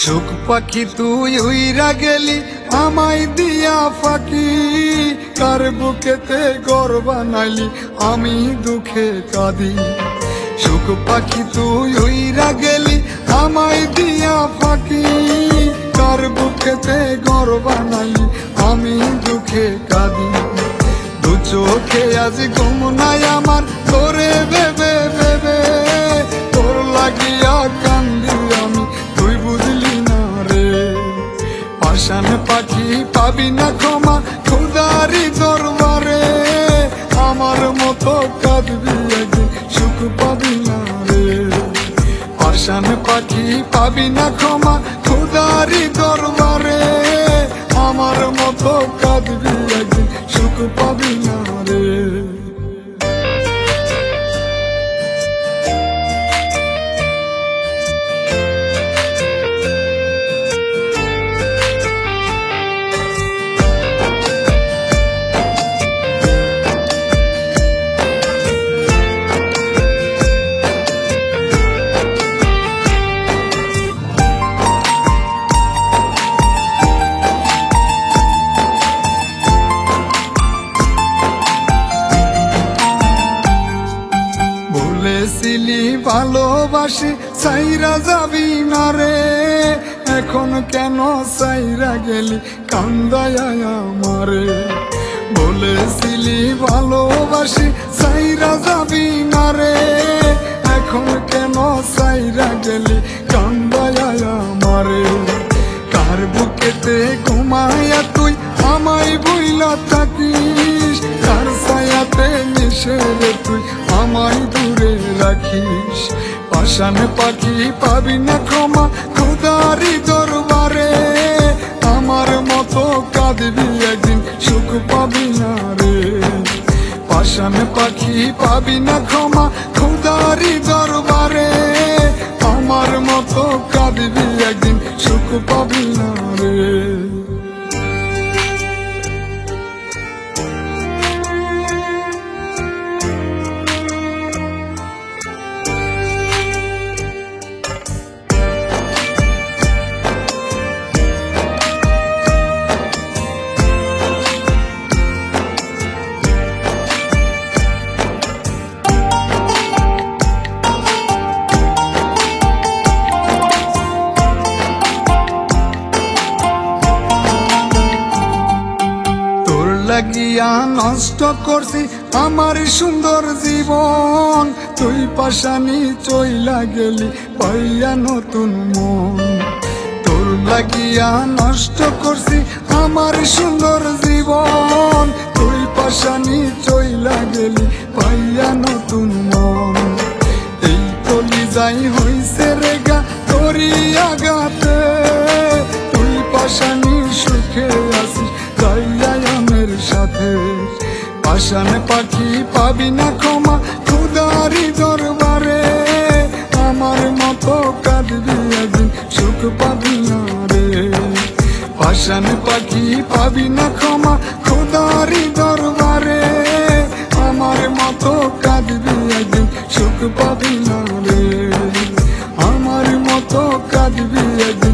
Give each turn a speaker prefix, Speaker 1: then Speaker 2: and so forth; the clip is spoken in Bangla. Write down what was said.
Speaker 1: সুখ পাখি তুই উইরা গেলি আমায় দিয়া ফাঁকি, কার বুকেতে ঘর বানাইলি আমি দুঃখে কাঁদি। সুখ পাখি তুই উইরা গেলি আমায় দিয়া ফাঁকি, কার বুকেতে ঘর বানাইলি আমি দুঃখে কাঁদি। দু চোখে আজ ঘুম নাই আমার তোরে ভেবে ভেবে, তোর লাগিয়া কান্দি আমি তুই বুঝলি না রে। পাষাণ পাখি পাবি না ক্ষমা খুদারি দরবারে, আমার মতো কাঁদবি একদিন সুখ পাবি না রে। পাষাণ পাখি পাবি না ক্ষমা খুদারি দরবারে, আমার মতো কাঁদবি একদিন সুখ পাবি না রে। বলেছিলি ভালোবাসি সাইরা যাবি না রে, এখন কেন সাইরা গেলি কান্দায়া আমারে। বলেছিলি ভালোবাসি সাইরা যাবি না রে, এখন কেন সাইরা গেলি কান্দায়া আমারে। কার বুকেতে ঘুমায়া তুই আমায় বইলা থাকিস, কার ছায়াতে মিশে রে তুই আমায় দূরে রাখিস। পাষাণ পাখি পাবি না ক্ষমা খুদারি দরবারে, আমার মতো কাঁদবি একদিন সুখ পাবি না রে। পাষাণ পাখি পাবি না ক্ষমা খুদারি দরবারে, আমার মতো কাঁদবি একদিন সুখ পাবি না রে। লাগিয়া নষ্ট করছি আমার সুন্দর জীবন, তুই পাশানি চইলা গেলি পাইয়া নতুন মন। তোর লাগিয়া নষ্ট করছি আমার সুন্দর জীবন, তুই পাশানি চইলা গেলি পাইয়া নতুন মন। এই কলি যাই হইছে রেগা তোরি আগাতে, তুই পাশানি সুখে আসিস যাইয়া আমের সাথে। পাষাণ পাখি পাবি না ক্ষমা খুদারি দরবারে, আমার মতো কাঁদবি একদিন সুখ পাবি না রে। পাষাণ পাখি পাবি না ক্ষমা খুদারি দরবারে, আমার মতো কাঁদবি একদিন সুখ পাবি না রে। আমার মতো কাঁদবি একদিন